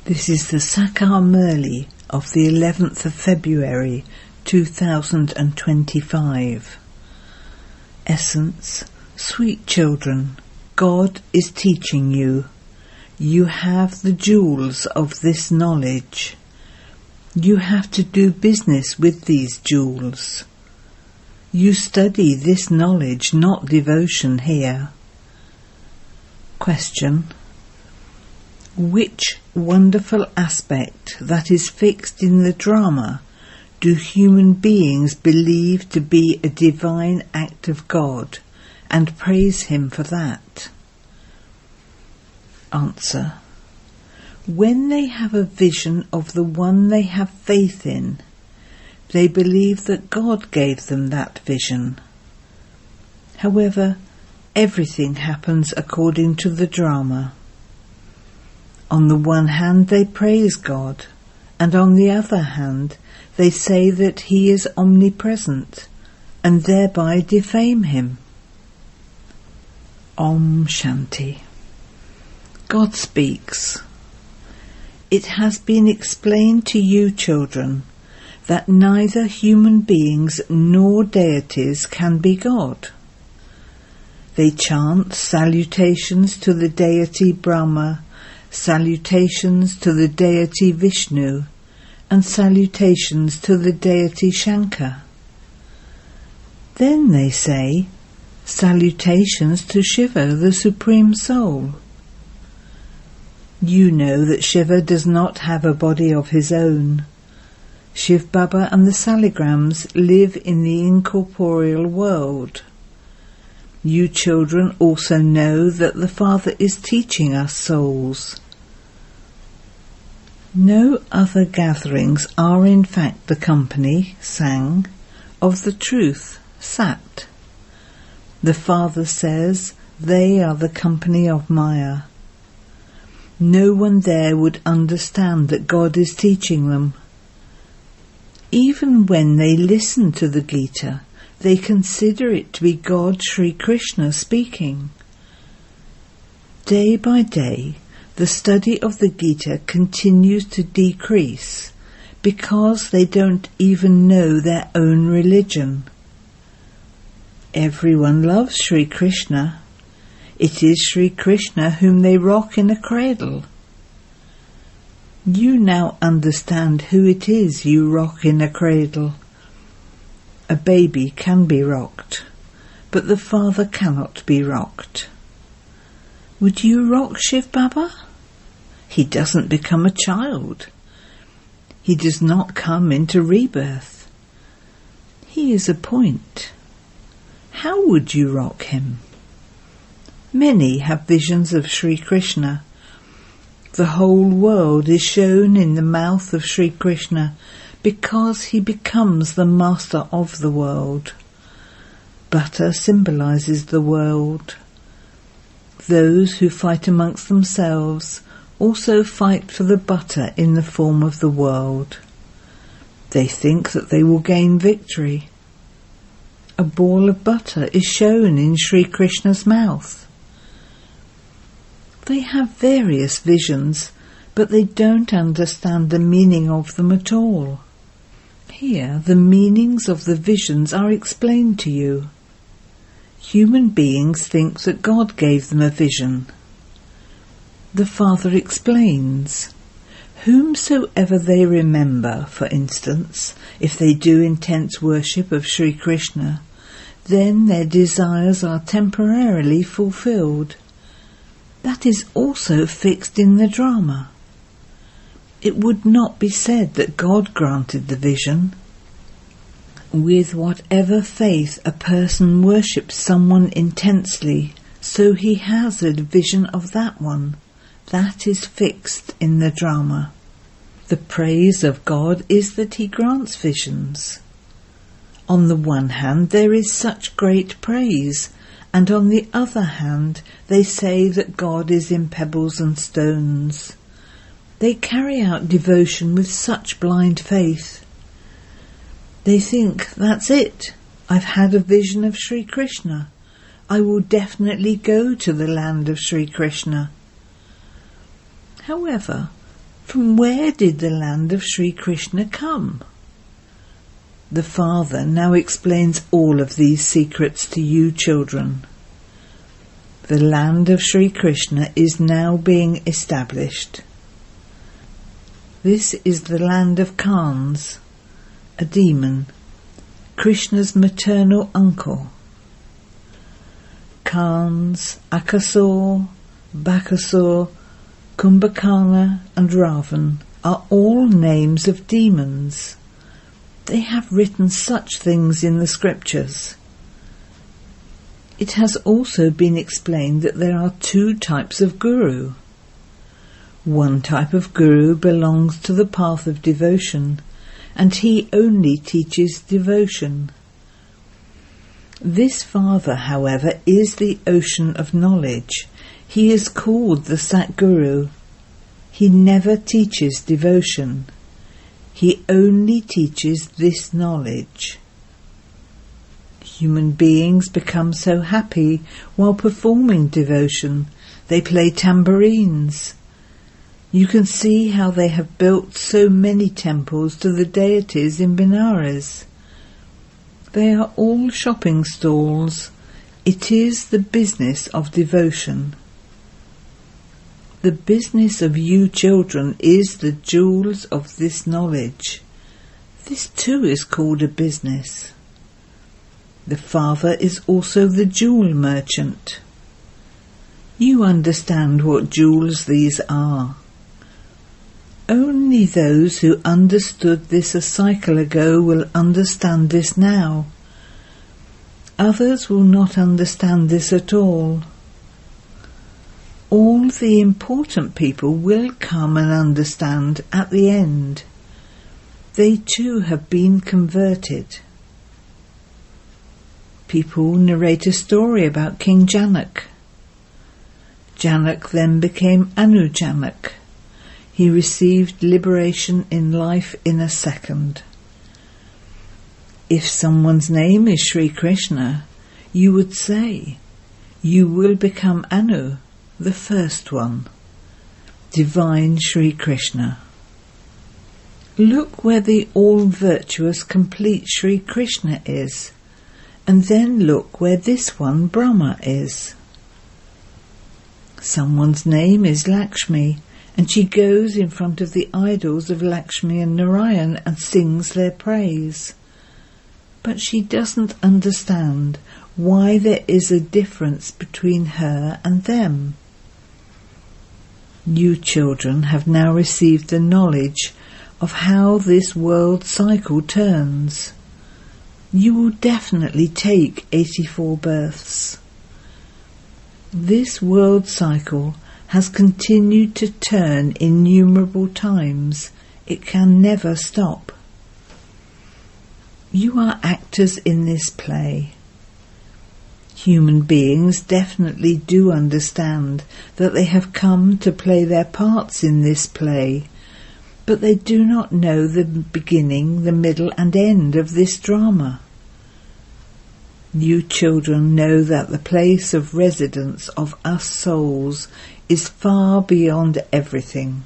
This is the Sakar Murli of the 11th of February 2025. Essence: sweet children, God is teaching you. You have the jewels of this knowledge. You have to do business with these jewels. You study this knowledge, not devotion here. Question: which wonderful aspect that is fixed in the drama do human beings believe to be a divine act of God and praise him for that? Answer: when they have a vision of the one they have faith in, they believe that God gave them that vision. However, everything happens according to the drama. On the one hand they praise God, and on the other hand they say that he is omnipresent, and thereby defame him. Om Shanti. God speaks. It has been explained to you, children, that neither human beings nor deities can be God. They chant salutations to the deity Brahma, salutations to the deity Vishnu, and salutations to the deity Shankar. Then they say salutations to Shiva, the Supreme Soul. You know that Shiva does not have a body of his own. Shiv Baba and the Saligrams live in the incorporeal world. You children also know that the Father is teaching us souls. No other gatherings are in fact the company, Sang, of the truth, Sat. The Father says they are the company of Maya. No one there would understand that God is teaching them. Even when they listen to the Gita, they consider it to be God Sri Krishna speaking. Day by day, the study of the Gita continues to decrease because they don't even know their own religion. Everyone loves Sri Krishna. It is Sri Krishna whom they rock in a cradle. You now understand who it is you rock in a cradle. A baby can be rocked, but the Father cannot be rocked. Would you rock Shiv Baba? He doesn't become a child. He does not come into rebirth. He is a point. How would you rock him? Many have visions of Sri Krishna. The whole world is shown in the mouth of Sri Krishna because he becomes the master of the world. Butter symbolizes the world. Those who fight amongst themselves also fight for the butter in the form of the world. They think that they will gain victory. A ball of butter is shown in Sri Krishna's mouth. They have various visions, but they don't understand the meaning of them at all. Here, the meanings of the visions are explained to you. Human beings think that God gave them a vision. The Father explains. Whomsoever they remember, for instance, if they do intense worship of Sri Krishna, then their desires are temporarily fulfilled. That is also fixed in the drama. It would not be said that God granted the vision. With whatever faith a person worships someone intensely, so he has a vision of that one. That is fixed in the drama. The praise of God is that he grants visions. On the one hand there is such great praise, and on the other hand they say that God is in pebbles and stones. They carry out devotion with such blind faith. They think, that's it, I've had a vision of Sri Krishna. I will definitely go to the land of Sri Krishna. However, From where did the land of Sri Krishna come? The Father now explains all of these secrets to you children. The land of Sri Krishna is now being established. This is the land of Kans, a demon, Krishna's maternal uncle. Kans, Akasur, Bakasur, Kumbhakarna and Ravan are all names of demons. They have written such things in the scriptures. It has also been explained that there are two types of guru. One type of guru belongs to the path of devotion, and he only teaches devotion. This Father, however, is the ocean of knowledge. He is called the Satguru. He never teaches devotion. He only teaches this knowledge. Human beings become so happy while performing devotion. They play tambourines. You can see how they have built so many temples to the deities in Benares. They are all shopping stalls. It is the business of devotion. The business of you children is the jewels of this knowledge. This too is called a business. The Father is also the jewel merchant. You understand what jewels these are. Only those who understood this a cycle ago will understand this now. Others will not understand this at all. All the important people will come and understand at the end. They too have been converted. People narrate a story about King Janak. Janak then became Anu Janak. He received liberation in life in a second. If someone's name is Sri Krishna, you would say, you will become Anu, the first one, divine Sri Krishna. Look where the all-virtuous complete Sri Krishna is, and then look where this one Brahma is. Someone's name is Lakshmi, and she goes in front of the idols of Lakshmi and Narayan and sings their praise. But she doesn't understand why there is a difference between her and them. You children have now received the knowledge of how this world cycle turns. You will definitely take 84 births. This world cycle has continued to turn innumerable times. It can never stop. You are actors in this play. Human beings definitely do understand that they have come to play their parts in this play, but they do not know the beginning, the middle and end of this drama. You children know that the place of residence of us souls is far beyond everything.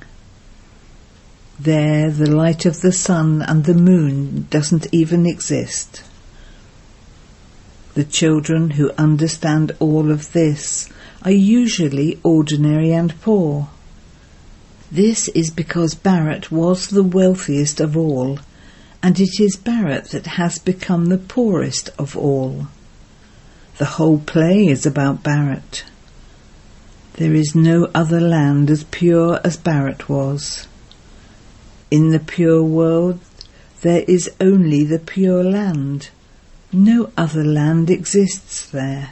There the light of the sun and the moon doesn't even exist. The children who understand all of this are usually ordinary and poor. This is because Bharat was the wealthiest of all, and it is Bharat that has become the poorest of all. The whole play is about Bharat. There is no other land as pure as Bharat was. In the pure world, there is only the pure land. No other land exists there.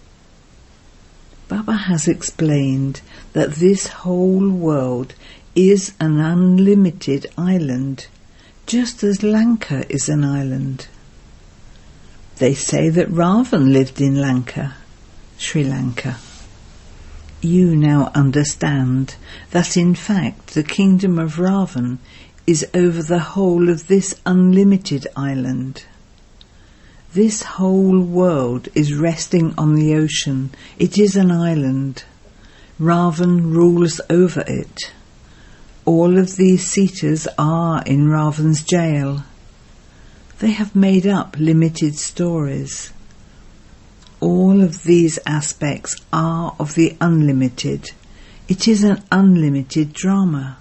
Baba has explained that this whole world is an unlimited island, just as Lanka is an island. They say that Ravan lived in Lanka, Sri Lanka. You now understand that in fact the kingdom of Ravan is over the whole of this unlimited island. This whole world is resting on the ocean. It is an island. Ravan rules over it. All of these Sitas are in Ravan's jail. They have made up limited stories. All of these aspects are of the unlimited. It is an unlimited drama.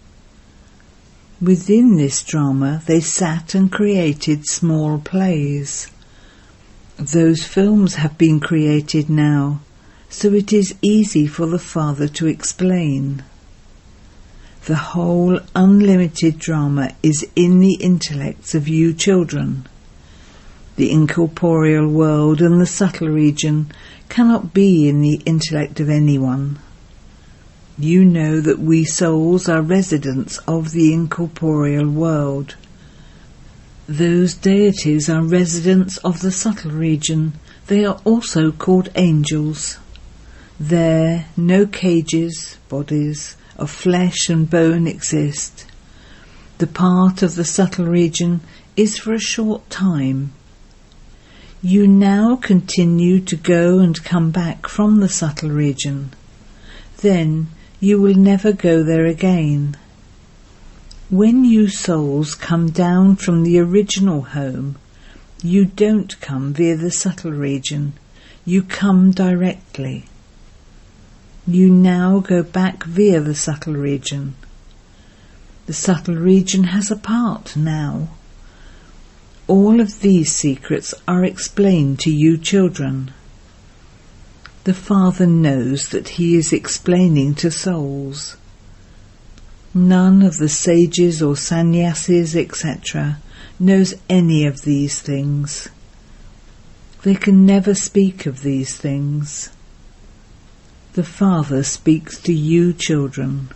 Within this drama they sat and created small plays. Those films have been created now, so it is easy for the Father to explain. The whole unlimited drama is in the intellects of you children. The incorporeal world and the subtle region cannot be in the intellect of anyone. You know that we souls are residents of the incorporeal world. Those deities are residents of the subtle region. They are also called angels. There, no cages, bodies, of flesh and bone exist. The part of the subtle region is for a short time. You now continue to go and come back from the subtle region. Then you will never go there again. When you souls come down from the original home, you don't come via the subtle region. You come directly. You now go back via the subtle region. The subtle region has a part now. All of these secrets are explained to you children. The Father knows that he is explaining to souls. None of the sages or sannyasis, etc., knows any of these things. They can never speak of these things. The Father speaks to you children.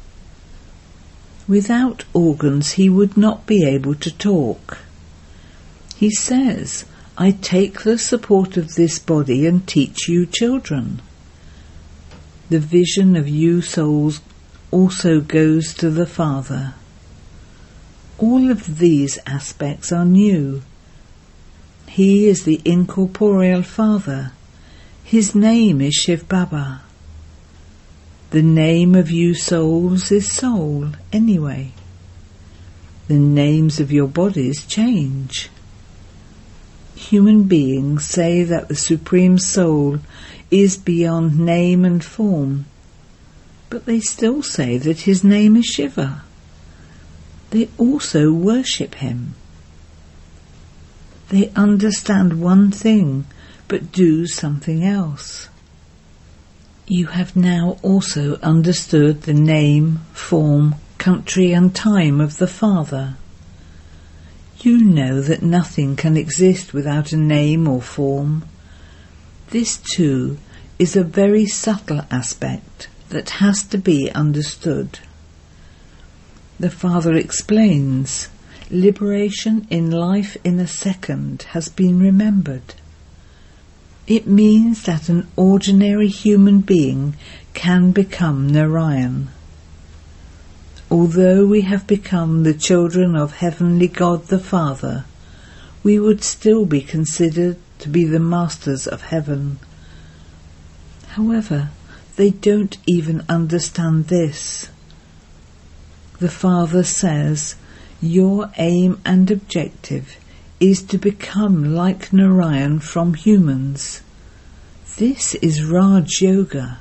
Without organs he would not be able to talk. He says, I take the support of this body and teach you children. The vision of you souls also goes to the Father. All of these aspects are new. He is the incorporeal Father. His name is Shiv Baba. The name of you souls is Soul, anyway. The names of your bodies change. Human beings say that the Supreme Soul is beyond name and form, but they still say that his name is Shiva. They also worship him. They understand one thing, but do something else. You have now also understood the name, form, country and time of the Father. You know that nothing can exist without a name or form. This too is a very subtle aspect that has to be understood. The Father explains, liberation in life in a second has been remembered. It means that an ordinary human being can become Narayan. Although we have become the children of Heavenly God the Father, we would still be considered to be the masters of heaven. However, they don't even understand this. The Father says, your aim and objective is to become like Narayan from humans. This is Raj Yoga.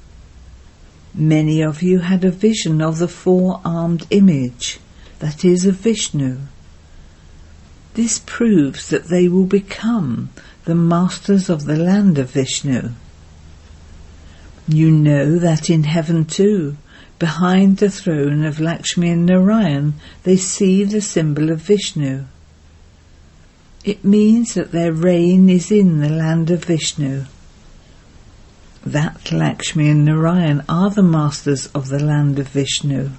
Many of you had a vision of the four-armed image, that is of Vishnu. This proves that they will become the masters of the land of Vishnu. You know that in heaven too, behind the throne of Lakshmi and Narayan, they see the symbol of Vishnu. It means that their reign is in the land of Vishnu. That Lakshmi and Narayan are the masters of the land of Vishnu.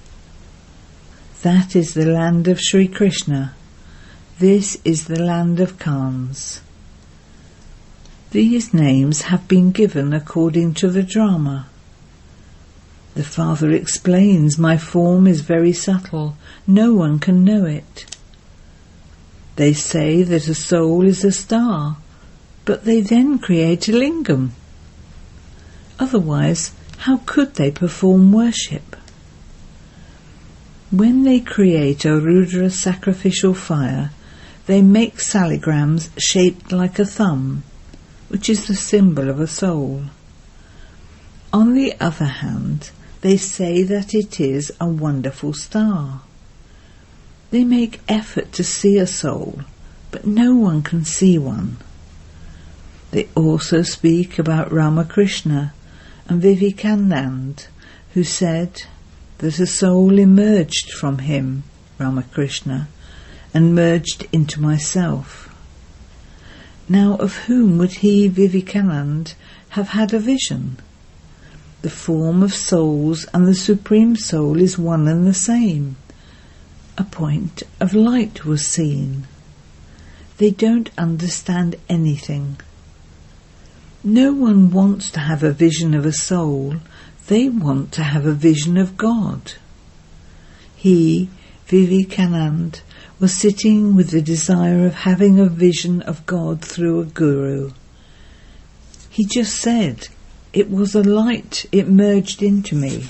That is the land of Sri Krishna. This is the land of Kans. These names have been given according to the drama. The Father explains, my form is very subtle. No one can know it. They say that a soul is a star, but they then create a lingam. Otherwise, how could they perform worship? When they create a Rudra sacrificial fire, they make saligrams shaped like a thumb, which is the symbol of a soul. On the other hand, they say that it is a wonderful star. They make effort to see a soul, but no one can see one. They also speak about Ramakrishna and Vivekananda, who said that a soul emerged from him, Ramakrishna, and merged into myself. Now of whom would he, Vivekananda, have had a vision? The form of souls and the Supreme Soul is one and the same. A point of light was seen. They don't understand anything. No one wants to have a vision of a soul, they want to have a vision of God. He, Vivekananda, was sitting with the desire of having a vision of God through a guru. He just said, "It was a light, it merged into me."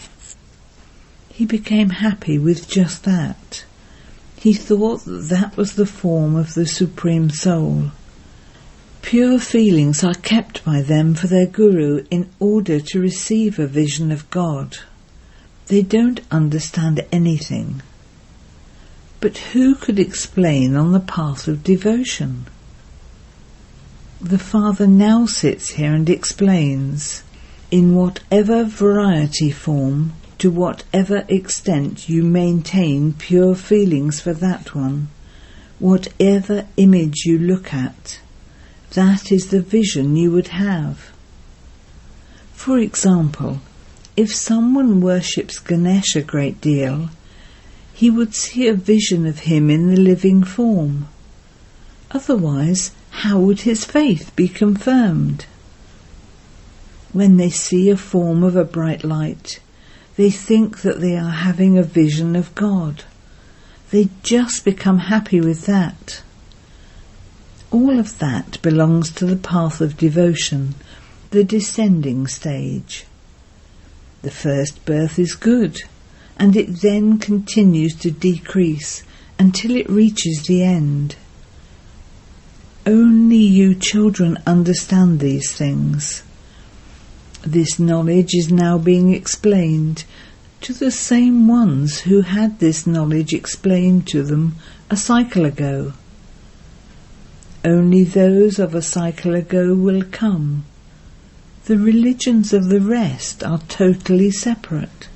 He became happy with just that. He thought that that was the form of the Supreme Soul. Pure feelings are kept by them for their guru in order to receive a vision of God. They don't understand anything. But who could explain on the path of devotion? The Father now sits here and explains, in whatever variety form, to whatever extent you maintain pure feelings for that one, whatever image you look at, that is the vision you would have. For example, if someone worships Ganesh a great deal, he would see a vision of him in the living form. Otherwise, how would his faith be confirmed? When they see a form of a bright light, they think that they are having a vision of God. They just become happy with that. All of that belongs to the path of devotion, the descending stage. The first birth is good, and it then continues to decrease until it reaches the end. Only you children understand these things. This knowledge is now being explained to the same ones who had this knowledge explained to them a cycle ago. Only those of a cycle ago will come. The religions of the rest are totally separate.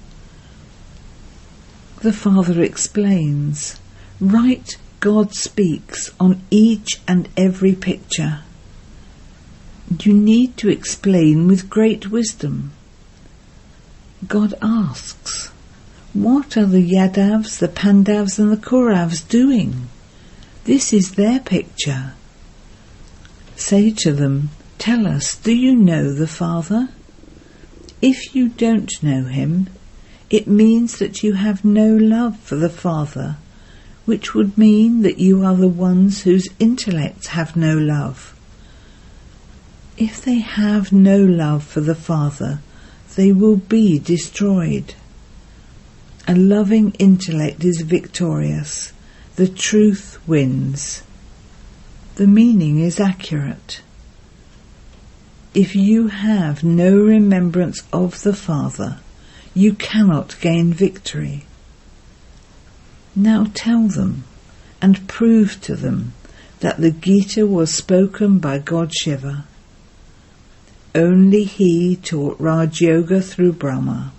The Father explains, "Write God speaks on each and every picture." You need to explain with great wisdom. God asks, what are the Yadavs, the Pandavs and the Kauravas doing? This is their picture. Say to them, "Tell us, do you know the Father?" If you don't know him, it means that you have no love for the Father, which would mean that you are the ones whose intellects have no love. If they have no love for the Father, they will be destroyed. A loving intellect is victorious. The truth wins. The meaning is accurate. If you have no remembrance of the Father, you cannot gain victory. Now tell them and prove to them that the Gita was spoken by God Shiva. Only he taught Raj Yoga through Brahma.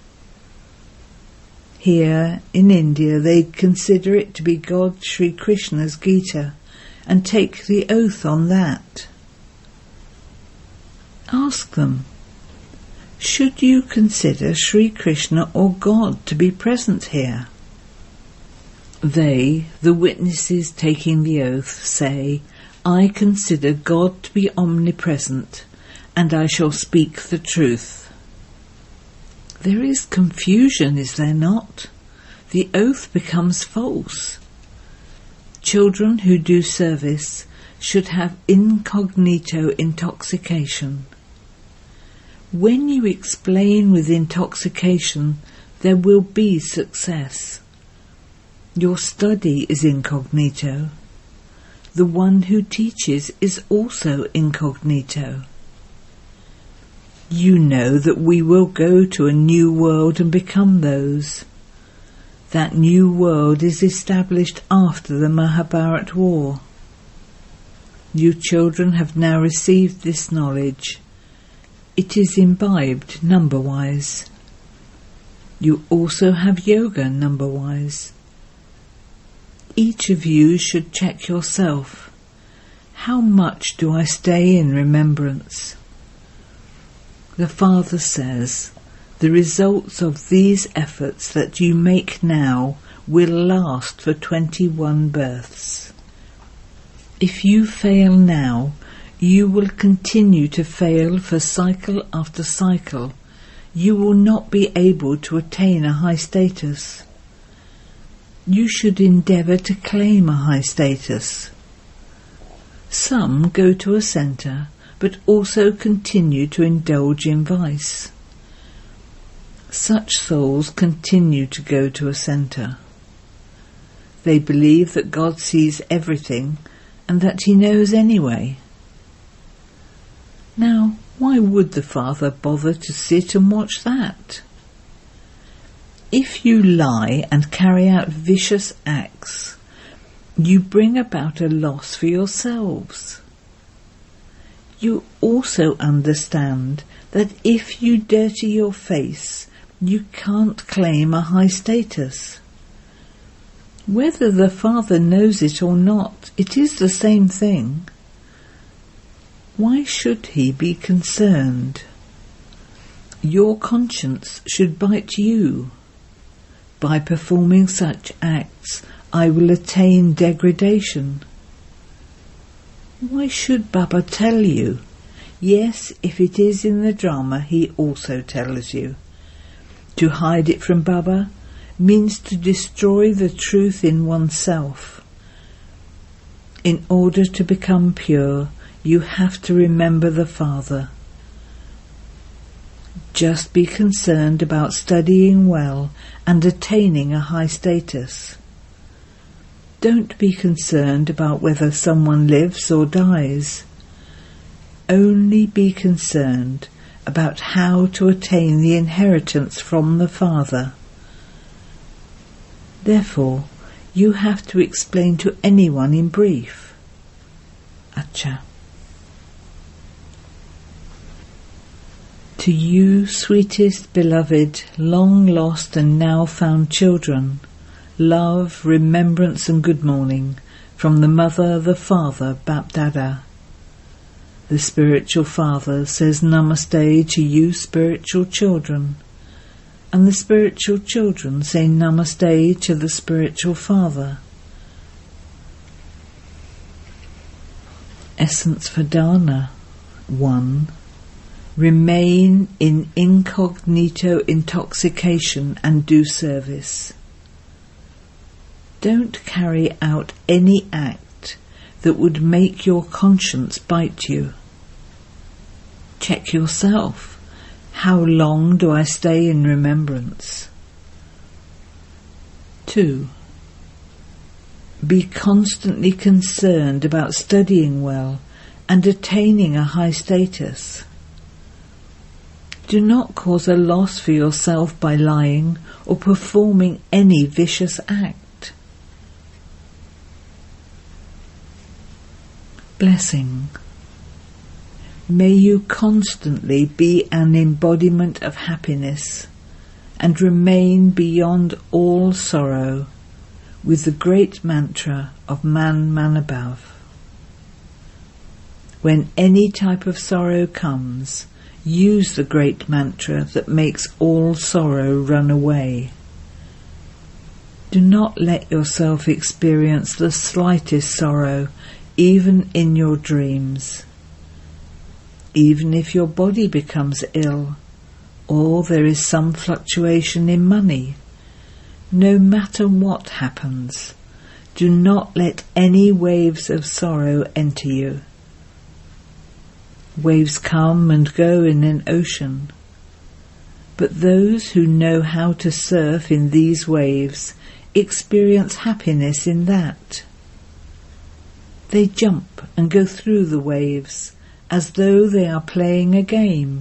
Here in India they consider it to be God Sri Krishna's Gita and take the oath on that. Ask them, should you consider Sri Krishna or God to be present here? They, the witnesses taking the oath, say, I consider God to be omnipresent, and I shall speak the truth. There is confusion, is there not? The oath becomes false. Children who do service should have incognito intoxication. When you explain with intoxication, there will be success. Your study is incognito. The one who teaches is also incognito. You know that we will go to a new world and become those. That new world is established after the Mahabharat war. You children have now received this knowledge. It is imbibed number-wise. You also have yoga number-wise. Each of you should check yourself. How much do I stay in remembrance? The Father says, the results of these efforts that you make now will last for 21 births. If you fail now, you will continue to fail for cycle after cycle. You will not be able to attain a high status. You should endeavour to claim a high status. Some go to a centre, but also continue to indulge in vice. Such souls continue to go to a centre. They believe that God sees everything and that He knows anyway. Now, why would the Father bother to sit and watch that? If you lie and carry out vicious acts, you bring about a loss for yourselves. You also understand that if you dirty your face, you can't claim a high status. Whether the Father knows it or not, it is the same thing. Why should He be concerned? Your conscience should bite you. By performing such acts, I will attain degradation. Why should Baba tell you? Yes, if it is in the drama, he also tells you. To hide it from Baba means to destroy the truth in oneself. In order to become pure, you have to remember the Father. Just be concerned about studying well and attaining a high status. Don't be concerned about whether someone lives or dies. Only be concerned about how to attain the inheritance from the Father. Therefore, you have to explain to anyone in brief. Acha. To you, sweetest beloved, long lost and now found children, love, remembrance and good morning from the Mother, the Father, Bapdada. The Spiritual Father says Namaste to you spiritual children, and the spiritual children say Namaste to the Spiritual Father. Essence for Dana 1. Remain in incognito intoxication and do service. Don't carry out any act that would make your conscience bite you. Check yourself. How long do I stay in remembrance? 2. Be constantly concerned about studying well and attaining a high status. Do not cause a loss for yourself by lying or performing any vicious act. Blessing. May you constantly be an embodiment of happiness and remain beyond all sorrow with the great mantra of Man Manabhav. When any type of sorrow comes, use the great mantra that makes all sorrow run away. Do not let yourself experience the slightest sorrow, even in your dreams. Even if your body becomes ill, or there is some fluctuation in money, no matter what happens, do not let any waves of sorrow enter you. Waves come and go in an ocean, but those who know how to surf in these waves experience happiness in that. They jump and go through the waves as though they are playing a game.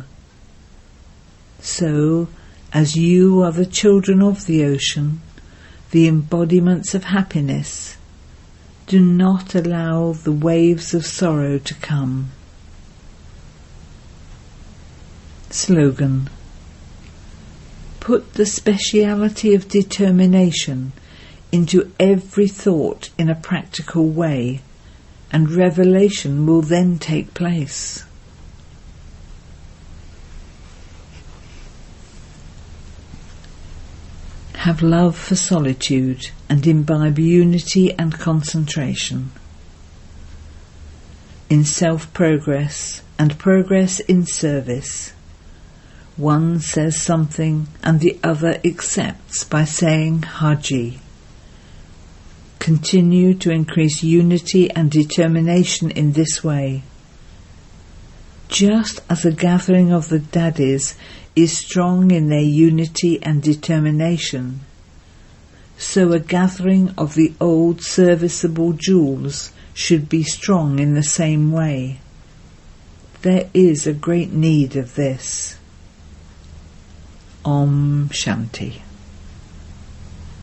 So, as you are the children of the ocean, the embodiments of happiness, do not allow the waves of sorrow to come. Slogan: put the speciality of determination into every thought in a practical way, and revelation will then take place. Have love for solitude and imbibe unity and concentration. In self-progress and progress in service, one says something and the other accepts by saying Haji. Continue to increase unity and determination in this way. Just as a gathering of the daddies is strong in their unity and determination, so a gathering of the old serviceable jewels should be strong in the same way. There is a great need of this. Om Shanti.